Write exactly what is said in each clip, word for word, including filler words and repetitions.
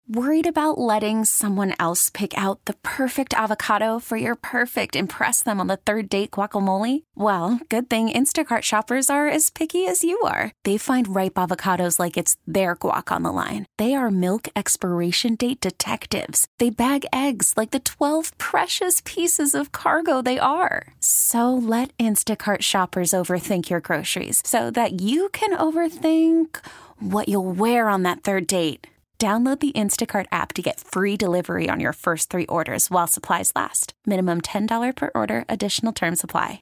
Worried about letting someone else pick out the perfect avocado for your perfect impress them on the third date guacamole? Well, good thing Instacart shoppers are as picky as you are. They find ripe avocados like it's their guac on the line. They are milk expiration date detectives. They bag eggs like the twelve precious pieces of cargo they are. So let Instacart shoppers overthink your groceries so that you can overthink what you'll wear on that third date. Download the Instacart app to get free delivery on your first three orders while supplies last. Minimum ten dollars per order. Additional terms apply.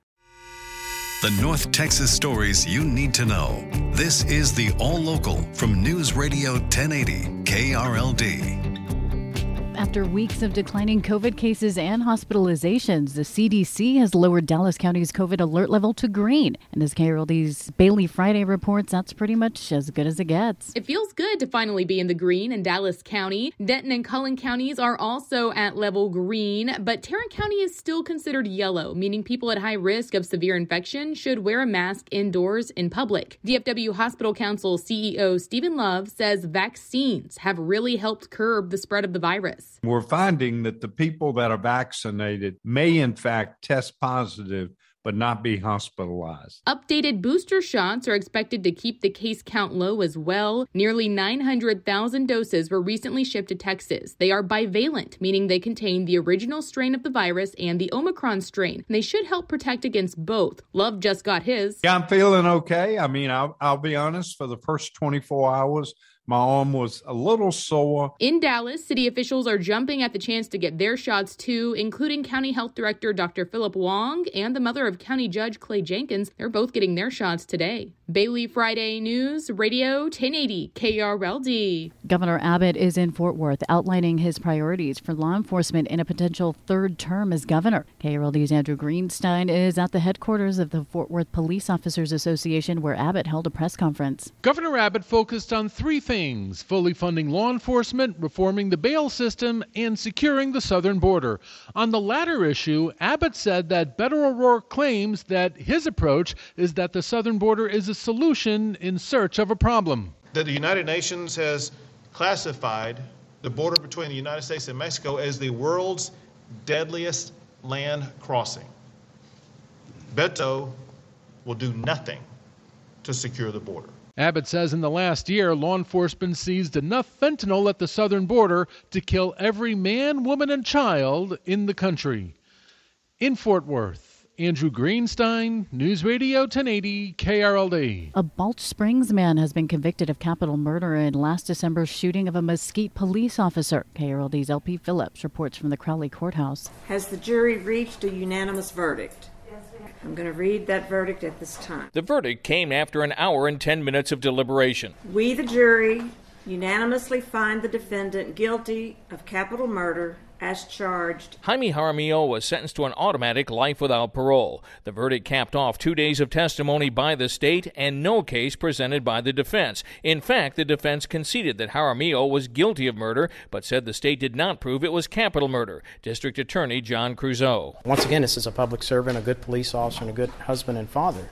The North Texas stories you need to know. This is the All Local from News Radio ten eighty K R L D. After weeks of declining COVID cases and hospitalizations, the C D C has lowered Dallas County's COVID alert level to green. And as K R L D's Bailey Friday reports, that's pretty much as good as it gets. It feels good to finally be in the green in Dallas County. Denton and Cullen counties are also at level green, but Tarrant County is still considered yellow, meaning people at high risk of severe infection should wear a mask indoors in public. D F W Hospital Council C E O Stephen Love says vaccines have really helped curb the spread of the virus. We're finding that the people that are vaccinated may, in fact, test positive, but not be hospitalized. Updated booster shots are expected to keep the case count low as well. Nearly nine hundred thousand doses were recently shipped to Texas. They are bivalent, meaning they contain the original strain of the virus and the Omicron strain. They should help protect against both. Love just got his. Yeah, I'm feeling okay. I mean, I'll, I'll be honest, for the first twenty-four hours, my arm was a little sore. In Dallas, city officials are jumping at the chance to get their shots too, including County Health Director Doctor Philip Wong and the mother of County Judge Clay Jenkins. They're both getting their shots today. Bailey Friday News Radio ten eighty K R L D. Governor Abbott is in Fort Worth outlining his priorities for law enforcement in a potential third term as governor. K R L D's Andrew Greenstein is at the headquarters of the Fort Worth Police Officers Association, where Abbott held a press conference. Governor Abbott focused on three things. Things, fully funding law enforcement, reforming the bail system, and securing the southern border. On the latter issue, Abbott said that Beto O'Rourke claims that his approach is that the southern border is a solution in search of a problem. That the United Nations has classified the border between the United States and Mexico as the world's deadliest land crossing. Beto will do nothing to secure the border. Abbott says in the last year, law enforcement seized enough fentanyl at the southern border to kill every man, woman, and child in the country. In Fort Worth, Andrew Greenstein, News Radio ten eighty K R L D. A Balch Springs man has been convicted of capital murder in last December's shooting of a Mesquite police officer. K R L D's L P Phillips reports from the Crowley Courthouse. Has the jury reached a unanimous verdict? I'm going to read that verdict at this time. The verdict came after an hour and ten minutes of deliberation. We, the jury, unanimously find the defendant guilty of capital murder as charged. Jaime Jaramillo was sentenced to an automatic life without parole. The verdict capped off two days of testimony by the state and no case presented by the defense. In fact, the defense conceded that Jaramillo was guilty of murder, but said the state did not prove it was capital murder. District Attorney John Crusoe. Once again, this is a public servant, a good police officer, and a good husband and father.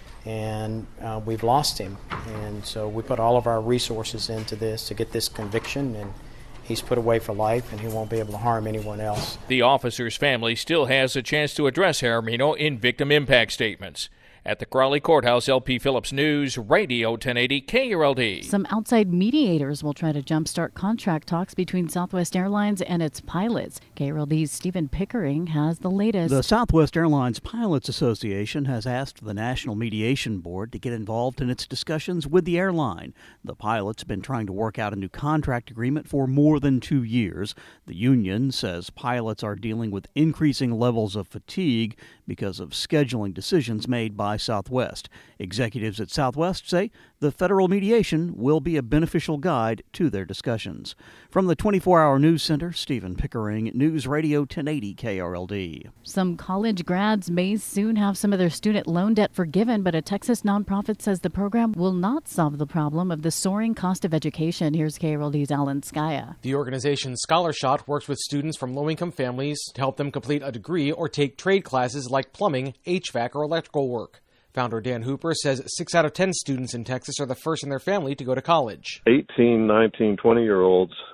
And uh, we've lost him. And so we put all of our resources into this to get this conviction, and he's put away for life, and he won't be able to harm anyone else. The officer's family still has a chance to address Jaramillo in victim impact statements. At the Crowley Courthouse, L P Phillips News, Radio ten eighty K R L D. Some outside mediators will try to jumpstart contract talks between Southwest Airlines and its pilots. K R L D's Stephen Pickering has the latest. The Southwest Airlines Pilots Association has asked the National Mediation Board to get involved in its discussions with the airline. The pilots have been trying to work out a new contract agreement for more than two years. The union says pilots are dealing with increasing levels of fatigue because of scheduling decisions made by Southwest. Executives at Southwest say the federal mediation will be a beneficial guide to their discussions. From the twenty-four hour News Center, Stephen Pickering, News Radio ten eighty K R L D. Some college grads may soon have some of their student loan debt forgiven, but a Texas nonprofit says the program will not solve the problem of the soaring cost of education. Here's K R L D's Alan Skaya. The organization ScholarShot works with students from low-income families to help them complete a degree or take trade classes like plumbing, H V A C, or electrical work. Founder Dan Hooper says six out of ten students in Texas are the first in their family to go to college. eighteen, nineteen, twenty-year-olds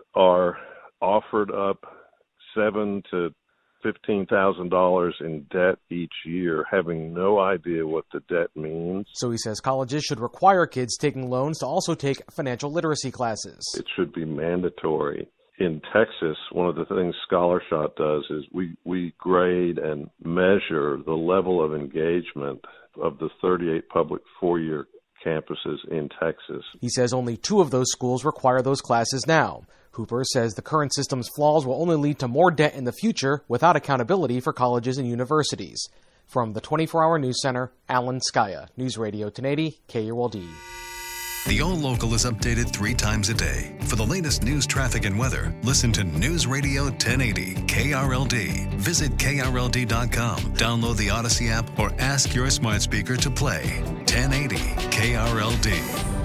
are offered up seven to fifteen thousand dollars in debt each year, having no idea what the debt means. So he says colleges should require kids taking loans to also take financial literacy classes. It should be mandatory. In Texas, one of the things ScholarShot does is we, we grade and measure the level of engagement of the thirty-eight public four-year campuses in Texas. He says only two of those schools require those classes now. Hooper says the current system's flaws will only lead to more debt in the future without accountability for colleges and universities. From the twenty-four hour News Center, Alan Skaya, News Radio ten eighty, K R L D. The All Local is updated three times a day. For the latest news, traffic, and weather, listen to News Radio ten eighty K R L D. Visit K R L D dot com, download the Odyssey app, or ask your smart speaker to play ten eighty K R L D.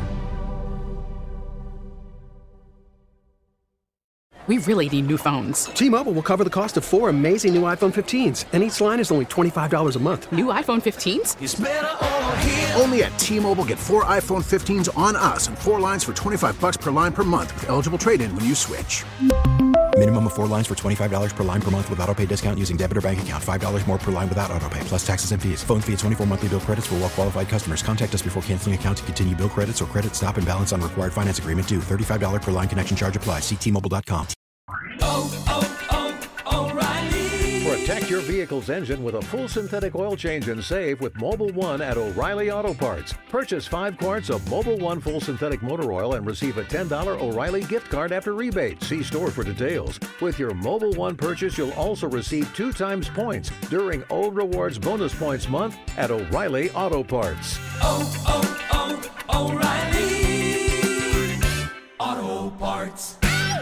We really need new phones. T-Mobile will cover the cost of four amazing new iPhone fifteens, and each line is only twenty-five dollars a month. New iPhone fifteens? It's better over here. Only at T-Mobile, get four iPhone fifteens on us and four lines for twenty-five bucks per line per month with eligible trade-in when you switch. Minimum of four lines for twenty-five dollars per line per month with autopay discount using debit or bank account. five dollars more per line without autopay, plus taxes and fees. Phone fee at twenty-four monthly bill credits for well-qualified customers. Contact us before canceling account to continue bill credits or credit stop and balance on required finance agreement due. thirty-five dollars per line connection charge applies. See T Mobile dot com. Oh, oh, oh, O'Reilly. Protect your vehicle's engine with a full synthetic oil change and save with Mobil one at O'Reilly Auto Parts. Purchase five quarts of Mobil one full synthetic motor oil and receive a ten dollars O'Reilly gift card after rebate. See store for details. With your Mobil one purchase, you'll also receive two times points during O Rewards Bonus Points Month at O'Reilly Auto Parts. Oh, oh, oh, O'Reilly Auto Parts.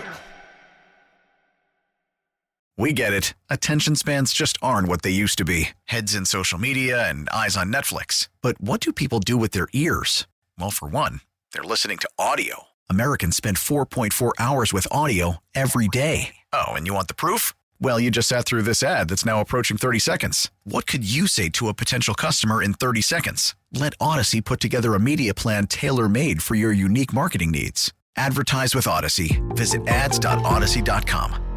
We get it. Attention spans just aren't what they used to be. Heads in social media and eyes on Netflix. But what do people do with their ears? Well, for one, they're listening to audio. Americans spend four point four hours with audio every day. Oh, and you want the proof? Well, you just sat through this ad that's now approaching thirty seconds. What could you say to a potential customer in thirty seconds? Let Odyssey put together a media plan tailor-made for your unique marketing needs. Advertise with Odyssey. Visit ads dot odyssey dot com.